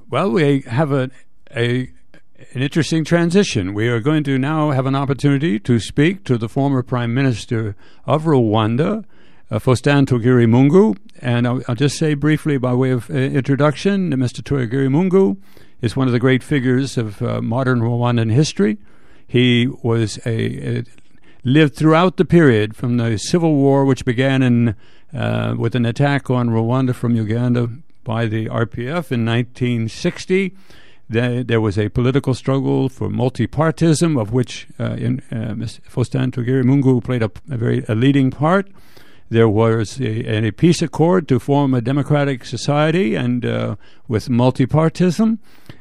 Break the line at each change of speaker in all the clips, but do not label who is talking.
Well, we have an interesting transition. We are going to now have an opportunity to speak to the former Prime Minister of Rwanda, Faustin Twagiramungu. And I'll just say briefly by way of introduction, Mr. Twagiramungu is one of the great figures of modern Rwandan history. He was lived throughout the period from the Civil War, which began with an attack on Rwanda from Uganda by the RPF in 1960. There was a political struggle for multipartism, of which Faustin Twagiramungu played a leading part. There was a peace accord to form a democratic society and with multipartism.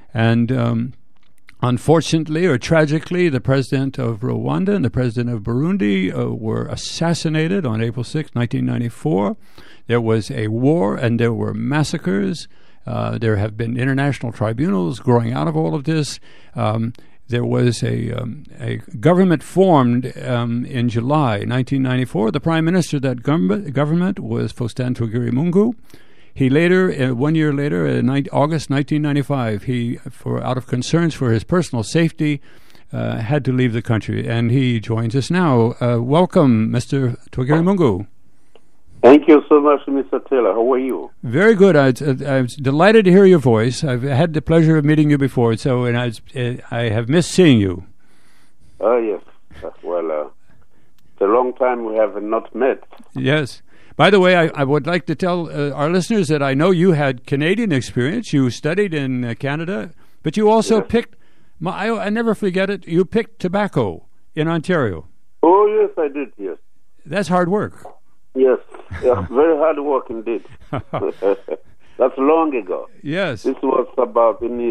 And unfortunately or tragically, the president of Rwanda and the president of Burundi were assassinated on April 6, 1994. There was a war and there were massacres. There have been international tribunals growing out of all of this. There was a government formed in July 1994. The prime minister of that government was Faustin Twagiramungu. He later, 1 year later, in August 1995, out of concerns for his personal safety, had to leave the country. And he joins us now. Welcome, Mr. Twagiramungu.
Thank you so much, Mr. Taylor. How are you?
Very good. I was delighted to hear your voice. I've had the pleasure of meeting you before, and I have missed seeing you.
Oh, yes. Well, it's a long time we have not met.
Yes. By the way, I would like to tell our listeners that I know you had Canadian experience. You studied in Canada, but you also picked, I never forget it, you picked tobacco in Ontario.
Oh, yes, I did, yes.
That's hard work.
Yes, very hard work indeed. That's long ago.
Yes.
This was about in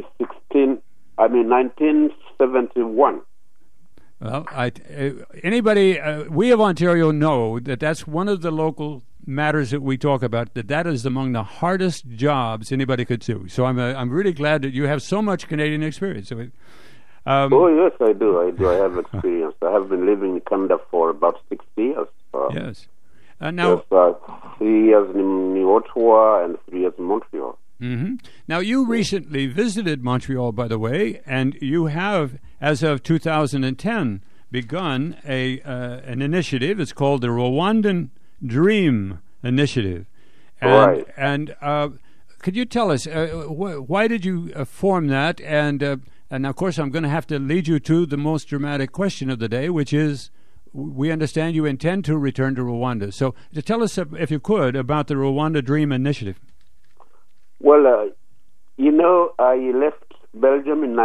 1971.
Well, anybody, we of Ontario know that that's one of the local matters that we talk about, that is among the hardest jobs anybody could do. So I'm really glad that you have so much Canadian experience.
Oh, yes, I do. I have experience. I have been living in Canada for about 6 years.
Yes. Now,
3 years in Ottawa and 3 years in Montreal.
Mm-hmm. Now, you recently visited Montreal, by the way, and you have, as of 2010, begun an initiative. It's called the Rwandan Dream Initiative.
Right.
And could you tell us, why did you form that? And of course, I'm going to have to lead you to the most dramatic question of the day, which is, we understand you intend to return to Rwanda. So tell us, if you could, about the Rwanda Dream Initiative.
Well, I left Belgium in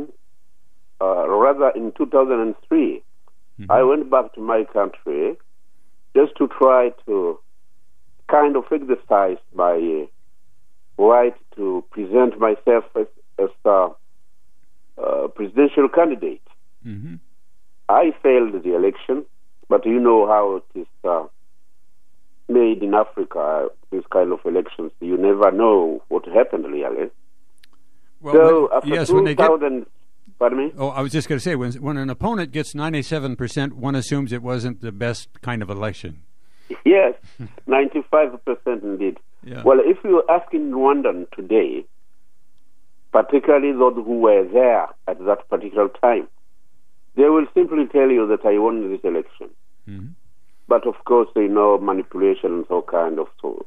2003. Mm-hmm. I went back to my country just to try to kind of exercise my right to present myself as a presidential candidate. Mm-hmm. I failed the election, but you know how it is made in Africa, this kind of elections. You never know what happened really.
Well,
so after 2000... Pardon me?
Oh, I was just going to say, when an opponent gets 97%, one assumes it wasn't the best kind of election.
Yes, 95% indeed. Yeah. Well, if you ask in Rwanda today, particularly those who were there at that particular time, they will simply tell you that I won this election. Mm-hmm. But of course, they know manipulation and so kind of sort.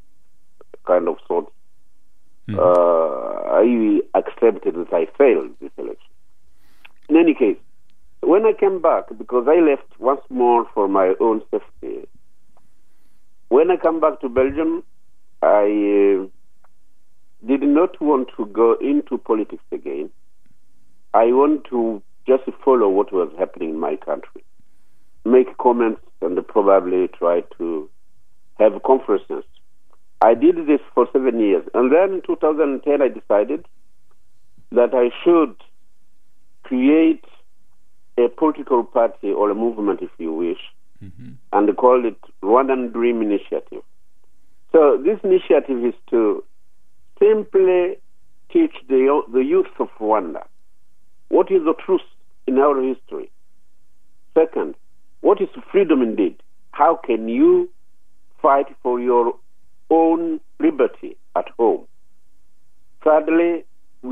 Mm-hmm. I accepted that I failed this election. In any case, when I came back, because I left once more for my own safety, when I come back to Belgium, I did not want to go into politics again. I want to just follow what was happening in my country, make comments, and probably try to have conferences. I did this for 7 years. And then in 2010, I decided that I should create a political party or a movement, if you wish, mm-hmm. and call it Rwandan Dream Initiative. So this initiative is to simply teach the youth of Rwanda what is the truth in our history. Second, what is freedom indeed? How can you fight for your own liberty at home? Thirdly,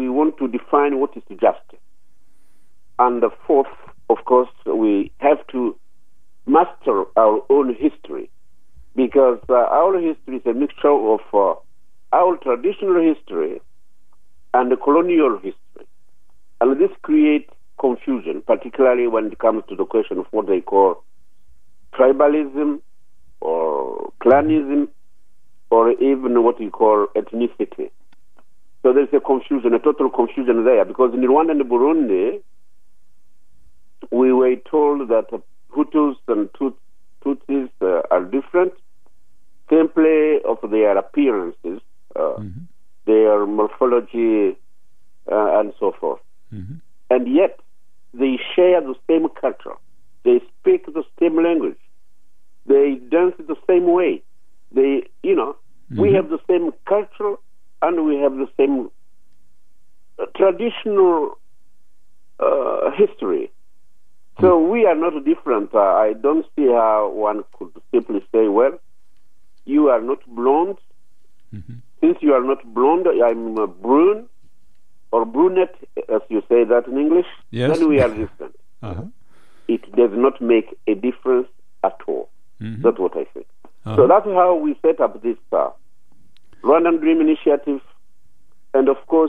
define what is justice. And the fourth, of course, we have to master our own history, because our history is a mixture of our traditional history and the colonial history. And this creates confusion, particularly when it comes to the question of what they call tribalism or clanism, or even what we call ethnicity. So there's a confusion, a total confusion there, because in Rwanda and Burundi, we were told that Hutus and Tutsis are different, simply of their appearances, their morphology, and so forth. Mm-hmm. And yet, they share the same culture. They speak the same language. They dance the same way. They, we have the same culture, and we have the same traditional history. So we are not different. I don't see how one could simply say, well, you are not blonde. Mm-hmm. Since you are not blonde, I'm brune, or brunette, as you say that in English,
yes.
Then we are different. Uh-huh. It does not make a difference at all. Mm-hmm. That's what I think. Uh-huh. So that's how we set up this Rwandan Dream Initiative. And of course,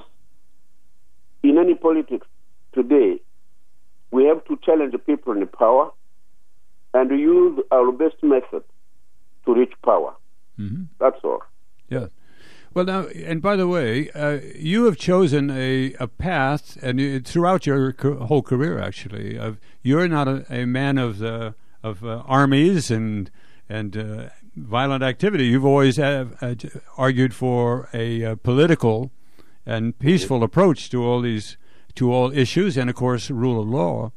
in any politics today, we have to challenge the people in power and use our best method to reach power. Mm-hmm. That's all.
Yeah. Well, now, and by the way, you have chosen a path, and throughout your whole career, actually, you're not a man of armies and violent activity. You've always argued for a political and peaceful approach to all issues, and of course, rule of law.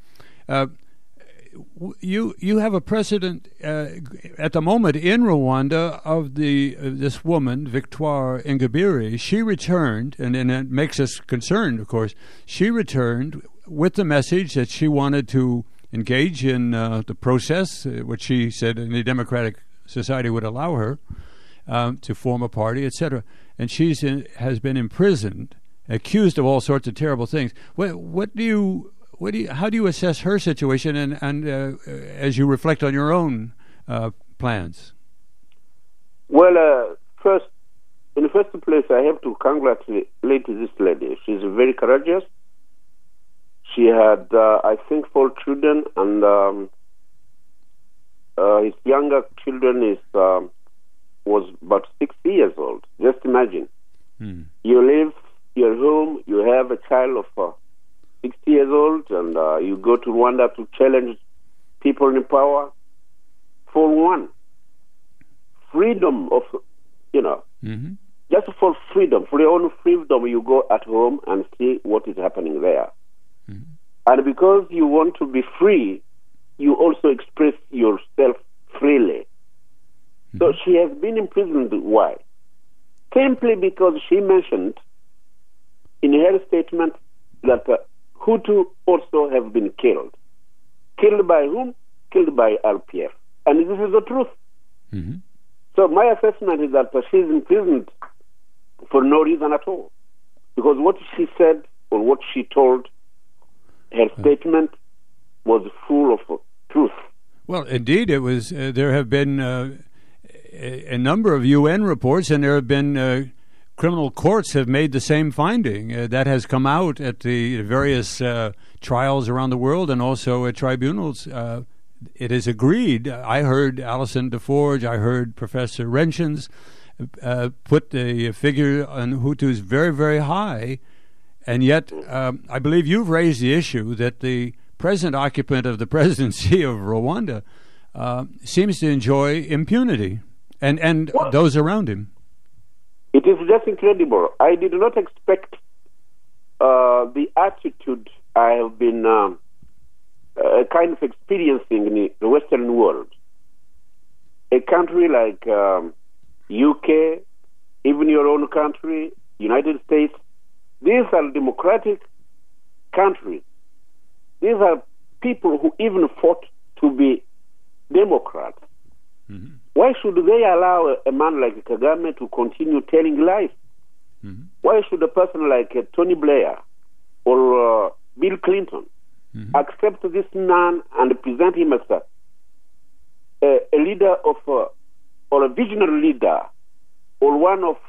You have a precedent at the moment in Rwanda of this woman, Victoire Ingabire. She returned, and it makes us concerned, of course. She returned with the message that she wanted to engage in the process, which she said any democratic society would allow her to form a party, etc. And she has been imprisoned, accused of all sorts of terrible things. How do you assess her situation, and as you reflect on your own plans?
Well, in the first place, I have to congratulate this lady. She's very courageous. She had, I think, 4 children, and his younger children was about 6 years old. Just imagine. You leave your home, you have a child of 60 years old, and you go to Rwanda to challenge people in power for one. Freedom of, just for freedom, for your own freedom, you go at home and see what is happening there. Mm-hmm. And because you want to be free, you also express yourself freely. Mm-hmm. So she has been imprisoned. Why? Simply because she mentioned in her statement that Hutu also have been killed. Killed by whom? Killed by RPF. And this is the truth. Mm-hmm. So my assessment is that she's imprisoned for no reason at all. Because what she said or what she told, her statement was full of truth.
Well, indeed, it was. There have been a number of UN reports, and there have been criminal courts have made the same finding. That has come out at the various trials around the world, and also at tribunals. It is agreed. I heard Alison DeForge, I heard Professor Renshens put the figure on Hutus very, very high, and yet I believe you've raised the issue that the present occupant of the presidency of Rwanda seems to enjoy impunity, and those around him.
It is just incredible. I did not expect the attitude I have been kind of experiencing in the Western world. A country like UK, even your own country, United States, these are democratic countries. These are people who even fought to be Democrats. Mm-hmm. Why should they allow a man like Kagame to continue telling lies? Mm-hmm. Why should a person like Tony Blair or Bill Clinton accept this man and present him as a leader of, or a visionary leader, or one of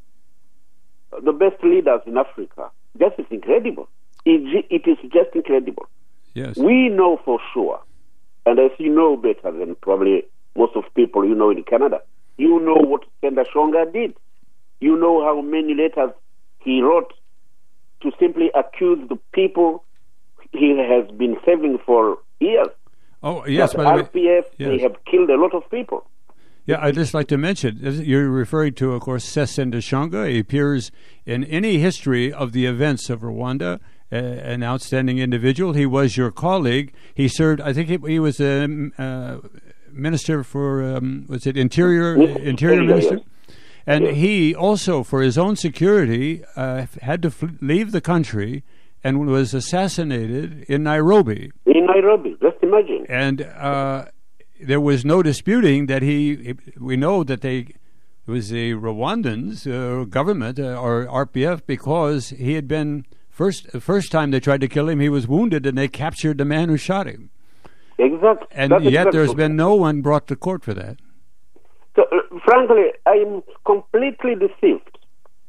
the best leaders in Africa, that is incredible. It is just incredible.
Yes.
We know for sure, and as you know better than probably most of people you know in Canada, you know what Senda Shonga did. You know how many letters he wrote to simply accuse the people he has been serving for years.
Oh, yes.
But
by the way,
RPF,
yes.
they have killed a lot of people.
Yeah, I'd just like to mention, you're referring to, of course, Senda Shonga. He appears in any history of the events of Rwanda, an outstanding individual. He was your colleague. He served, I think he was a minister for, was it Interior Minister?
Yes.
And he also, for his own security, had to leave the country and was assassinated in Nairobi.
In Nairobi, just imagine.
And there was no disputing that we know that it was the Rwandans government or RPF, because he had been the first time they tried to kill him, he was wounded and they captured the man who shot him.
Exactly.
And yet there's been no one brought to court for that.
So, frankly, I am completely deceived.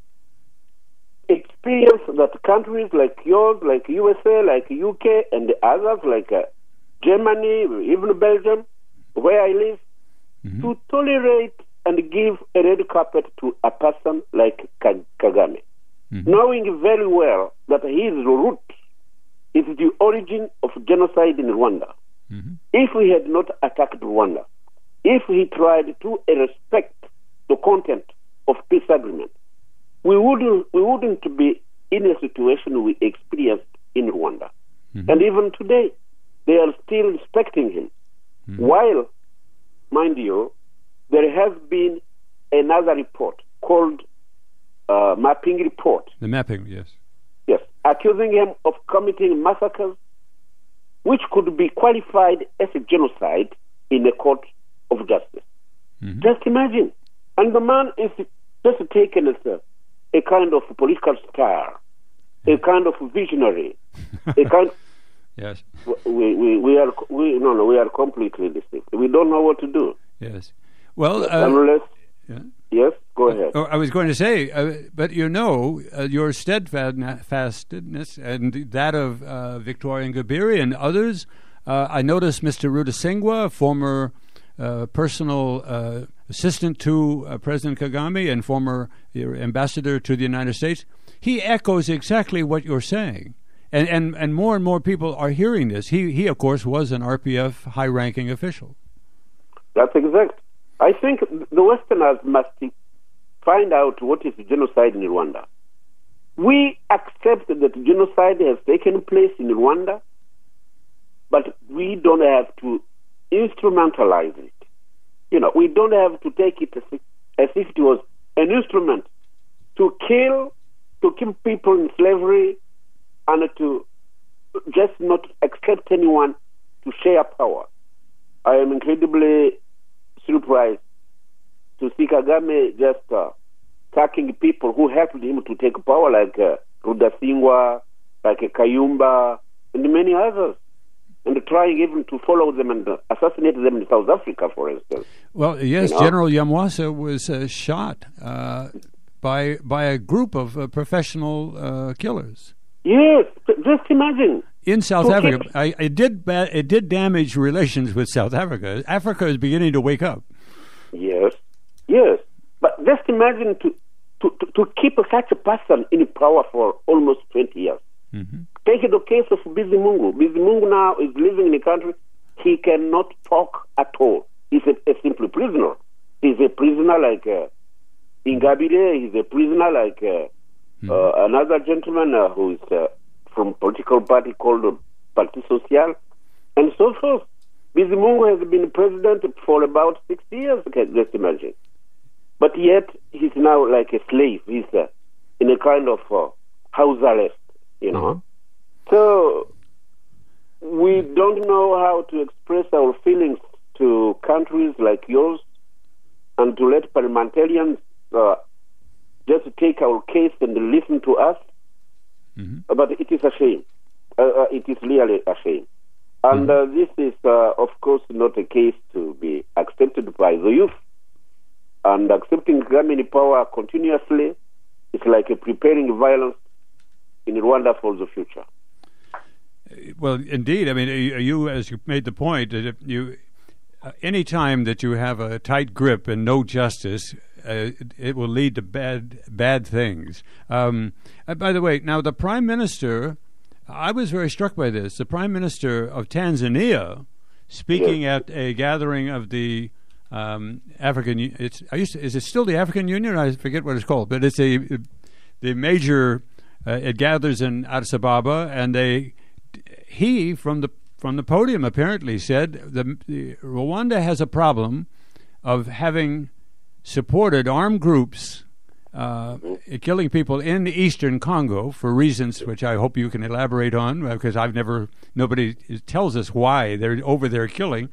Experience that countries like yours, like USA, like UK, and the others, like Germany, even Belgium, where I live, to tolerate and give a red carpet to a person like Kagame, knowing very well that his root is the origin of genocide in Rwanda. If he had not attacked Rwanda, if he tried to respect the content of peace agreement, we wouldn't be in a situation we experienced in Rwanda. And even today, they are still respecting him. While, mind you, there has been another report called Mapping Report.
The mapping, yes.
Yes, accusing him of committing massacres which could be qualified as a genocide in a court of justice. Just imagine. And the man is just taken as a kind of political star, a kind of visionary, a kind.
Yes.
We are completely deceived. We don't know what to do.
Yes. Well,
unless.
Yeah.
Yes, go ahead.
I was going to say, but you know, your steadfastness and that of Victoria Ingabire and others. I noticed Mr. Rudasingwa, former personal assistant to President Kagame and former ambassador to the United States. He echoes exactly what you're saying. And more people are hearing this. He of course, was an RPF high-ranking official. That's
exact. I think the Westerners must find out what is genocide in Rwanda. We accept that genocide has taken place in Rwanda, but we don't have to instrumentalize it. You know, we don't have to take it as if it was an instrument to keep people in slavery, and to just not accept anyone to share power. I am incredibly surprised to see Kagame just attacking people who helped him to take power, like Rudasingwa, like Kayumba, and many others, and trying even to follow them and assassinate them in South Africa, for instance.
Well, yes, General Yamwasa was shot by a group of professional killers.
Yes, just imagine.
In South Africa, it did damage relations with South Africa. Africa is beginning to wake up.
Yes, but just imagine to keep such a person in power for almost 20 years. Take the case of Bizimungu. Bizimungu now is living in a country. He cannot talk at all. He's a simple prisoner. He's a prisoner like Ingabire. He's a prisoner like another gentleman who is from political party called Parti Social, and so forth. Bizimungu has been president for about 6 years, just imagine. But yet, he's now like a slave. He's in a kind of house arrest, you know. So, we don't know how to express our feelings to countries like yours, and to let parliamentarians just take our case and listen to us. But it is a shame. It is really a shame. And this is, of course, not a case to be accepted by the youth. And accepting Kagame in power continuously is like preparing violence in Rwanda for the future.
Well, indeed. I mean, you, as you made the point, that any time that you have a tight grip and no justice, it will lead to bad things. By the way, now the Prime Minister, I was very struck by this. The Prime Minister of Tanzania, speaking at a gathering of the African, is it still the African Union? I forget what it's called, but it's the major. It gathers in Addis Ababa, and he from the podium apparently said the Rwanda has a problem of having supported armed groups killing people in eastern Congo for reasons which I hope you can elaborate on, because nobody tells us why they're over there killing.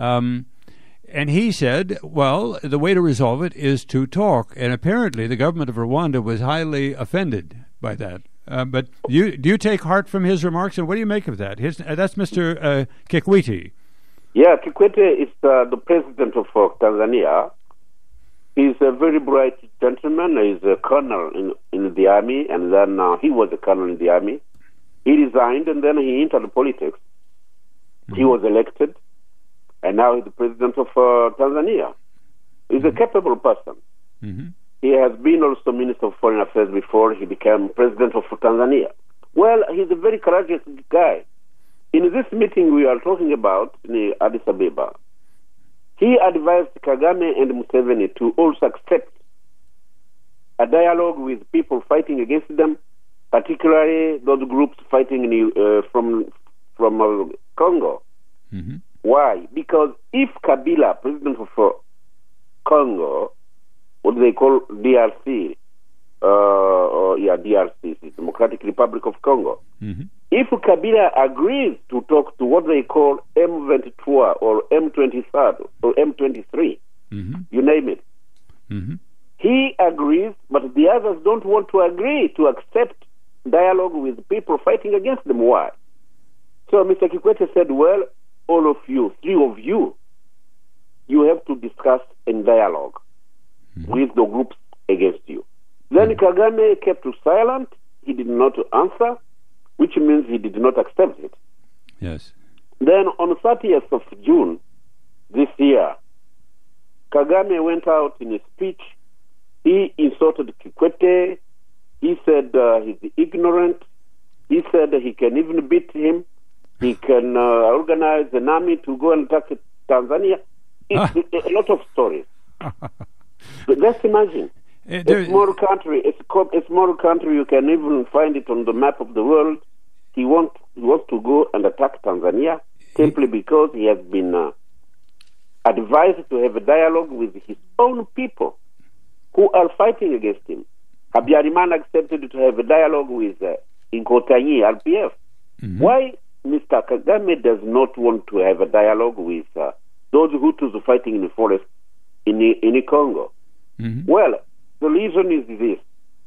And he said, well, the way to resolve it is to talk. And apparently the government of Rwanda was highly offended by that. But do you take heart from his remarks, and what do you make of that? That's Mr. Kikwete.
Yeah, Kikwete is the president of Tanzania. He's a very bright gentleman. He's a colonel in the army, and then he was a colonel in the army. He resigned, and then he entered politics. He was elected, and now he's the president of Tanzania. He's a capable person. He has been also Minister of Foreign Affairs before he became president of Tanzania. Well, he's a very courageous guy. In this meeting we are talking about in Addis Ababa, he advised Kagame and Museveni to also accept a dialogue with people fighting against them, particularly those groups fighting from Congo. Why? Because if Kabila, president of Congo, what they call DRC, DRC, Democratic Republic of Congo, if Kabila agrees to talk to what they call M23 or M23 or M23, you name it, he agrees, but the others don't want to agree to accept dialogue with people fighting against them. Why? So Mr. Kikwete said, well, all of you, three of you, you have to discuss in dialogue with the groups against you. Then Kagame kept silent. He did not answer, which means he did not accept it.
Yes.
Then on the 30th of June this year, Kagame went out in a speech. He insulted Kikwete. He said he's ignorant. He said he can even beat him. He can organize an army to go and attack Tanzania. It's a lot of stories. But let's imagine. A small country, you can even find it on the map of the world. He wants to go and attack Tanzania simply because he has been advised to have a dialogue with his own people who are fighting against him. Habyarimana accepted to have a dialogue with Inkotanyi, RPF. Why Mr. Kagame does not want to have a dialogue with those Hutus fighting in the forest in Congo? Well, the reason is this.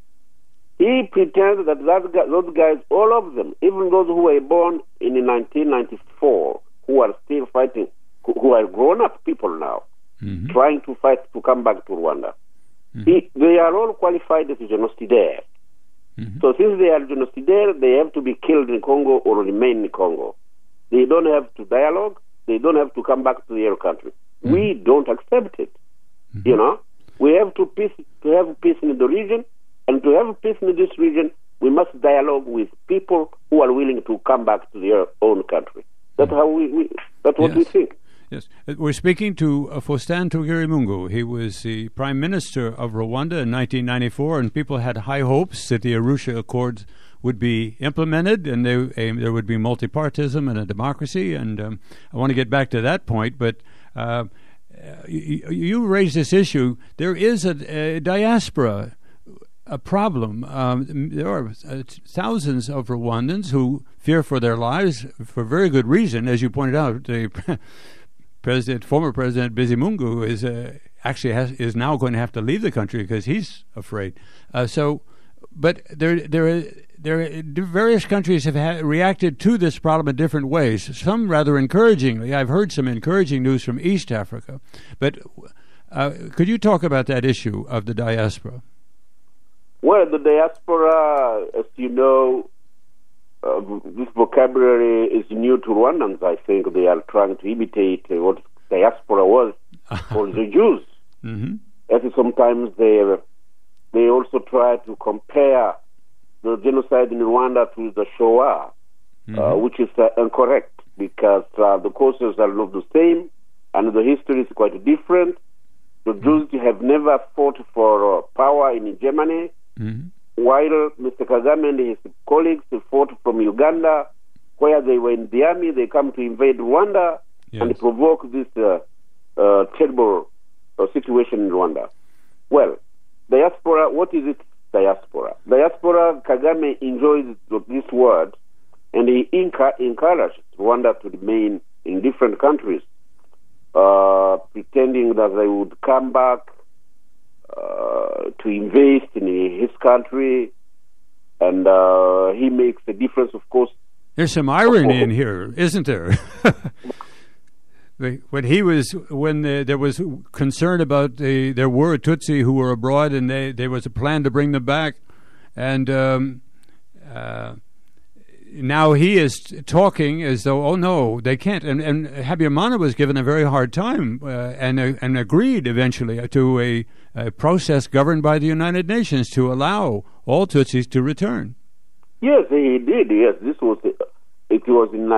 He pretends that those guys, all of them, even those who were born in 1994, who are still fighting, who are grown-up people now, trying to fight to come back to Rwanda, they are all qualified as genocidaires. So since they are genocidaires, they have to be killed in Congo or remain in Congo. They don't have to dialogue. They don't have to come back to their country. We don't accept it. You know, we have to have peace in the region, and to have peace in this region, we must dialogue with people who are willing to come back to their own country. That's how that's what we think.
Yes, we're speaking to Faustin Twagiramungu. He was the Prime Minister of Rwanda in 1994, and people had high hopes that the Arusha Accords would be implemented, and there would be multipartism and a democracy. And I want to get back to that point, but you raised this issue. There is a diaspora, a problem. There are thousands of Rwandans who fear for their lives for very good reason, as you pointed out. The former President Bizimungu is now going to have to leave the country because he's afraid. But there various countries have reacted to this problem in different ways. Some rather encouragingly. I've heard some encouraging news from East Africa. But could you talk about that issue of the diaspora?
Well, the diaspora, as you know, this vocabulary is new to Rwandans. I think they are trying to imitate what diaspora was for the Jews.
Mm-hmm.
As sometimes they also try to compare the genocide in Rwanda to the Shoah, which is incorrect, because the causes are not the same and the history is quite different. The Jews have never fought for power in Germany, while Mr. Kagame and his colleagues fought from Uganda, where they were in the army. They come to invade Rwanda and provoke this terrible situation in Rwanda. Well, diaspora, what is it, diaspora? Diaspora, Kagame enjoys this word, and he encouraged Rwanda to remain in different countries, pretending that they would come back to invest in his country, and he makes a difference, of course.
There's some irony in here, isn't there? When there was concern about there were Tutsi who were abroad, and there was a plan to bring them back, and now he is talking as though, oh no, they can't. And Habyarimana was given a very hard time and agreed eventually to a process governed by the United Nations to allow all Tutsis to return.
Yes, he did. Yes, it was in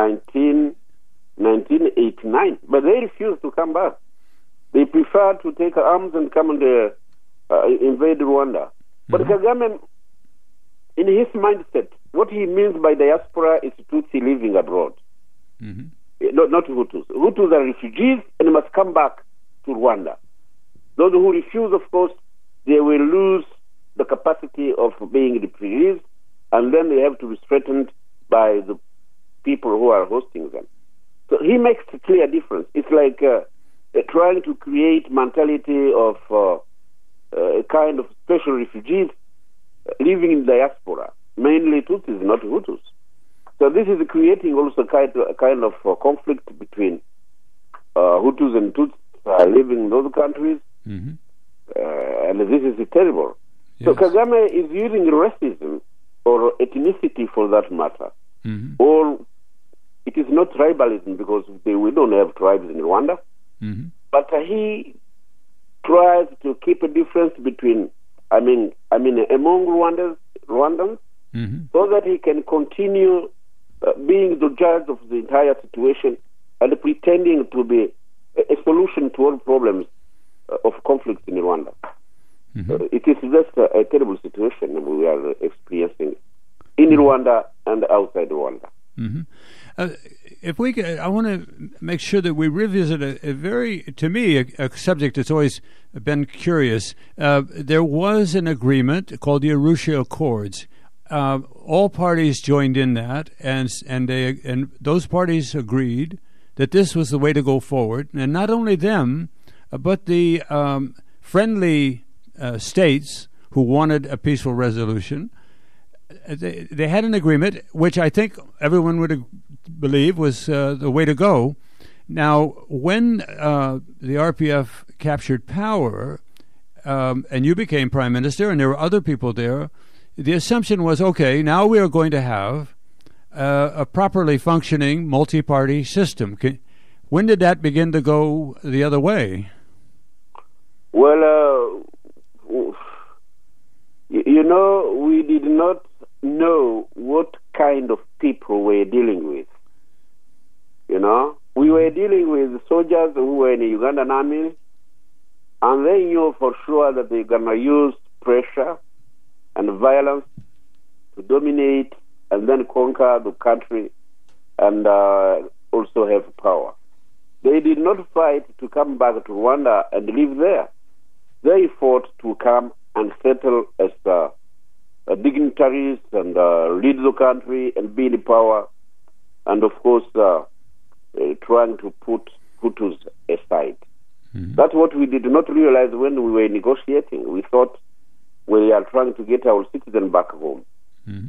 1989, but they refused to come back. They preferred to take arms and come and invade Rwanda. But Kagame, in his mindset, what he means by diaspora is Tutsi living abroad. Not Hutus. Hutus are refugees and must come back to Rwanda. Those who refuse, of course, they will lose the capacity of being released, and then they have to be threatened by the people who are hosting them. So he makes a clear difference. It's like trying to create mentality of a kind of special refugees living in diaspora, mainly Tutsis, not Hutus. So this is creating also a kind of conflict between Hutus and Tutsis living in those countries, and this is terrible. Yes. So Kagame is using racism or ethnicity for that matter, or it is not tribalism, because we don't have tribes in Rwanda, but he tries to keep a difference between, among Rwandans, so that he can continue being the judge of the entire situation and pretending to be a solution to all problems of conflict in Rwanda. It is just a terrible situation we are experiencing in Rwanda and outside Rwanda.
If we could, I want to make sure that we revisit a subject that's always been curious. There was an agreement called the Arusha Accords. All parties joined in that, and those parties agreed that this was the way to go forward. And not only them, but the friendly states who wanted a peaceful resolution. They had an agreement, which I think everyone would believe was the way to go. Now, when the RPF captured power, and you became prime minister, and there were other people there, the assumption was, okay, now we are going to have a properly functioning multi-party system. When did that begin to go the other way?
Well, we did not know what kind of people we're dealing with. We were dealing with soldiers who were in the Ugandan army, and they knew for sure that they're going to use pressure and violence to dominate and then conquer the country and also have power. They did not fight to come back to Rwanda and live there. They fought to come and settle as dignitaries and lead the country and be in power, and of course trying to put Hutus aside. That's what we did not realize when we were negotiating. We thought we are trying to get our citizens back home.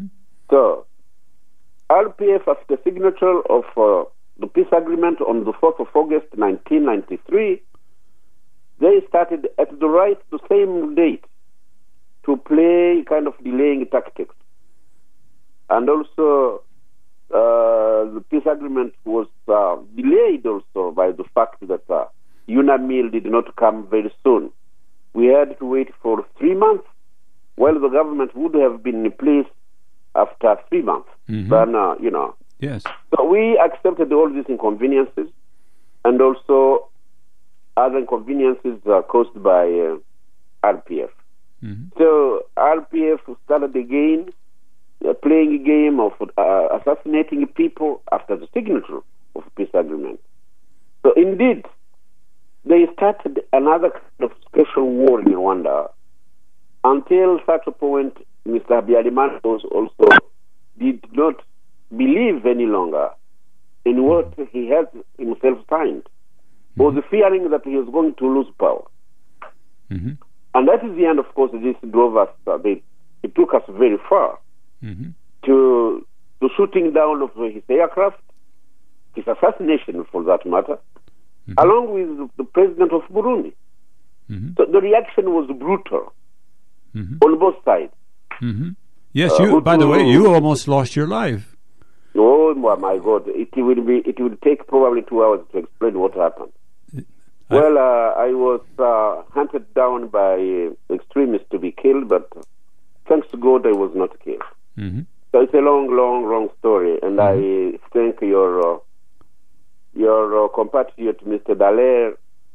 So, RPF, after the signature of the peace agreement on the 4th of August 1993, they started at the same date to play kind of delaying tactics. And also, the peace agreement was delayed also by the fact that UNAMIL did not come very soon. We had to wait for 3 months, while the government would have been in place after 3 months. Then,
Yes.
So we accepted all these inconveniences, and also other inconveniences caused by RPF. So RPF started again playing a game of assassinating people after the signature of the peace agreement. So indeed, they started another kind of special war in Rwanda until such a point Mr. Habyarimana also did not believe any longer in what he had himself signed, was fearing that he was going to lose power. And that is the end, of course. This drove us, it took us very far to the shooting down of his aircraft, his assassination for that matter, along with the president of Burundi. So the reaction was brutal on both sides.
Yes, by the way, you almost lost your life.
Oh my God! It will take probably 2 hours to explain what happened. Well, I was hunted down by extremists to be killed, but thanks to God, I was not killed. So it's a long story, and I thank your compatriot, Mr. Dallaire,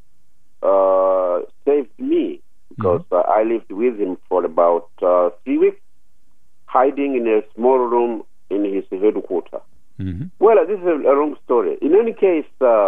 saved me because I lived with him for about 3 weeks, hiding in a small room in his headquarters. Well, this is a long story. In any case,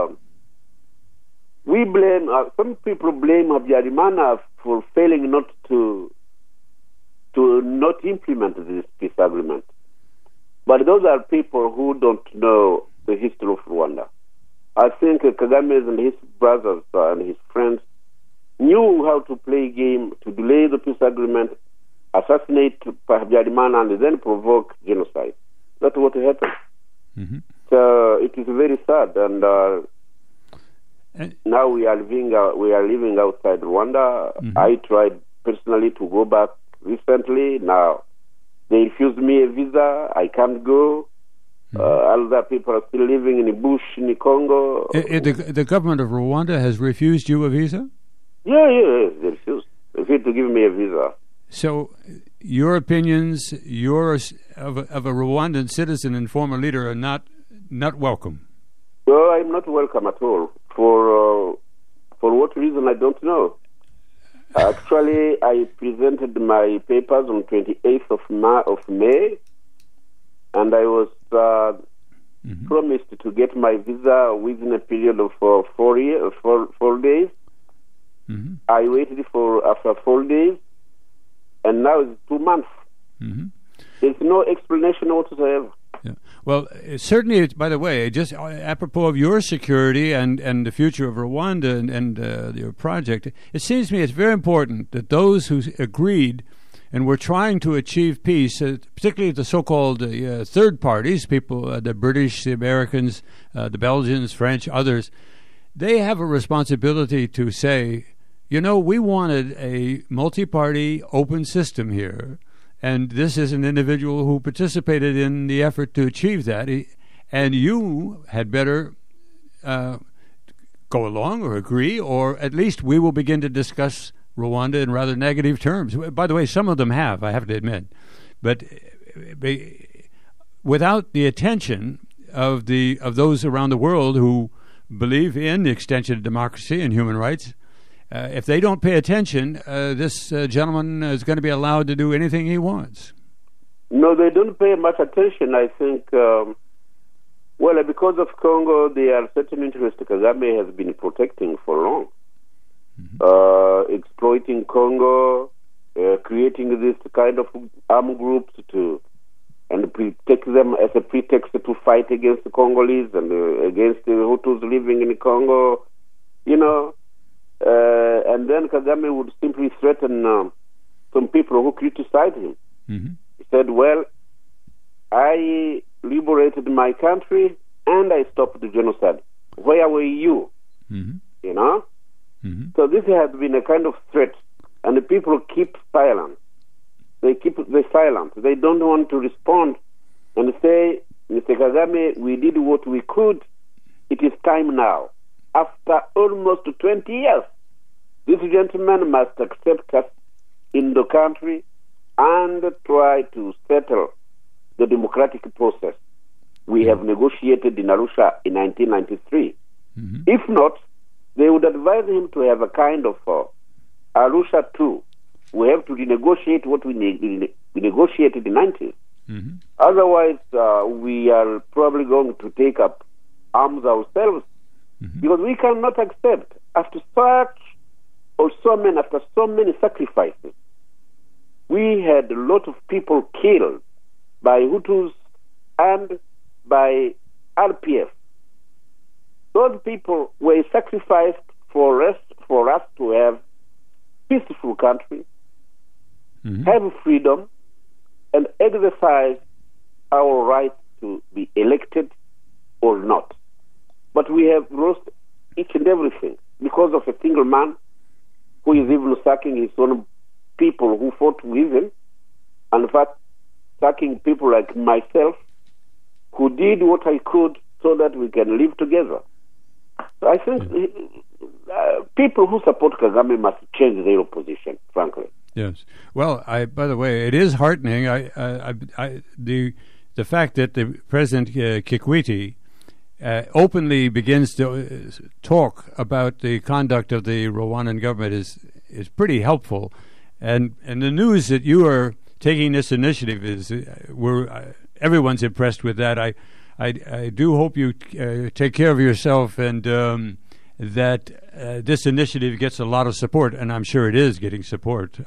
we blame, some people blame Habyarimana for failing not to not implement this peace agreement. But those are people who don't know the history of Rwanda. I think Kagame and his brothers and his friends knew how to play a game to delay the peace agreement, assassinate Habyarimana, and then provoke genocide. That's what happened. So it is very sad, and now we are living outside Rwanda. I tried personally to go back recently. Now they refused me a visa. I can't go. Other people are still living in the bush in Congo.
The government of Rwanda has refused you a visa?
Yeah, they refused. They refused to give me a visa.
So your opinions, yours of a Rwandan citizen and former leader, are not welcome.
No, I'm not welcome at all. For what reason, I don't know. Actually, I presented my papers on 28th of May, and I was promised to get my visa within a period of 4 days. I waited after 4 days, and now it's 2 months. There's no explanation whatsoever.
Yeah. Well, certainly, by the way, just apropos of your security and the future of Rwanda and your project, it seems to me it's very important that those who agreed and were trying to achieve peace, particularly the so-called third parties, people, the British, the Americans, the Belgians, French, others, they have a responsibility to say, we wanted a multi-party open system here. And this is an individual who participated in the effort to achieve that. And you had better go along or agree, or at least we will begin to discuss Rwanda in rather negative terms. By the way, some of them have, I have to admit. But without the attention of those around the world who believe in the extension of democracy and human rights, if they don't pay attention, this gentleman is going to be allowed to do anything he wants.
No, they don't pay much attention. I think, because of Congo, there are certain interests Kagame has been protecting for long. Exploiting Congo, creating this kind of armed groups and take them as a pretext to fight against the Congolese and against the Hutus living in Congo, and then Kagame would simply threaten some people who criticize him. He said, well, I liberated my country and I stopped the genocide. Where were you?
Mm-hmm.
You know?
Mm-hmm.
So this has been a kind of threat, and the people keep silent. They silent. They don't want to respond and say, Mr. Kagame, we did what we could. It is time now. After almost 20 years, this gentleman must accept us in the country and try to settle the democratic process we have negotiated in Arusha in 1993.
Mm-hmm.
If not, they would advise him to have a kind of Arusha 2. We have to renegotiate what we negotiated in the 90s.
Mm-hmm.
Otherwise, we are probably going to take up arms ourselves, because we cannot accept after so many sacrifices. We had a lot of people killed by Hutus and by RPF. Those people were sacrificed for us to have peaceful country, have freedom, and exercise our right to be elected or not. But we have lost each and everything because of a single man who is even sacking his own people who fought with him, and in fact sacking people like myself who did what I could so that we can live together. So I think people who support Kagame must change their position, frankly.
Yes. Well, by the way, it is heartening. The fact that the President Kikwete openly begins to talk about the conduct of the Rwandan government is pretty helpful, and the news that you are taking this initiative is everyone's impressed with that. I do hope you take care of yourself and that this initiative gets a lot of support, and I'm sure it is getting support.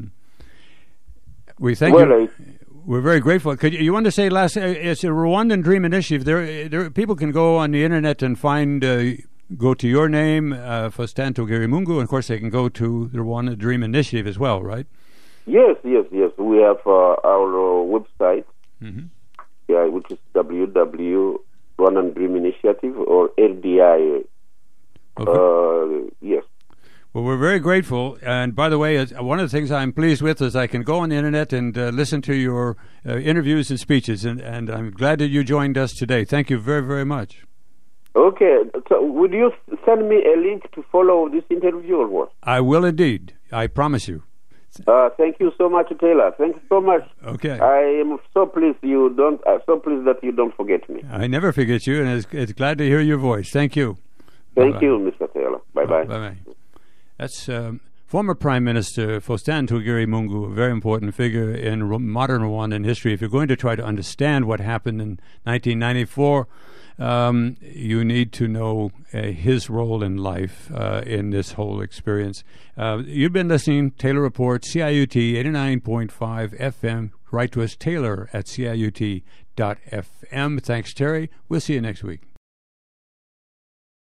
We thank you. We're very grateful. You want to say last? It's a Rwandan Dream Initiative. There, people can go on the internet and find. Go to your name, Faustin Twagiramungu, and of course they can go to the Rwandan Dream Initiative as well, right?
Yes. We have our website, which is www. Rwandan Dream Initiative or RDI.
Okay.
Yes.
Well, we're very grateful. And by the way, one of the things I'm pleased with is I can go on the internet and listen to your interviews and speeches. And I'm glad that you joined us today. Thank you very, very much. Okay.
So would you send me a link to follow this interview or what?
I will indeed. I promise you.
Thank you so much, Taylor. Thank you so much.
Okay.
I am so pleased that you don't forget me.
I never forget you, and it's glad to hear your voice. Thank you.
Thank you, Mr. Taylor. Bye-bye.
Bye-bye. That's former Prime Minister Faustin Twagiramungu, a very important figure in modern Rwandan history. If you're going to try to understand what happened in 1994, you need to know his role in life in this whole experience. You've been listening to Taylor Report, CIUT 89.5 FM. Write to us, Taylor at CIUT.FM. Thanks, Terry. We'll see you next week.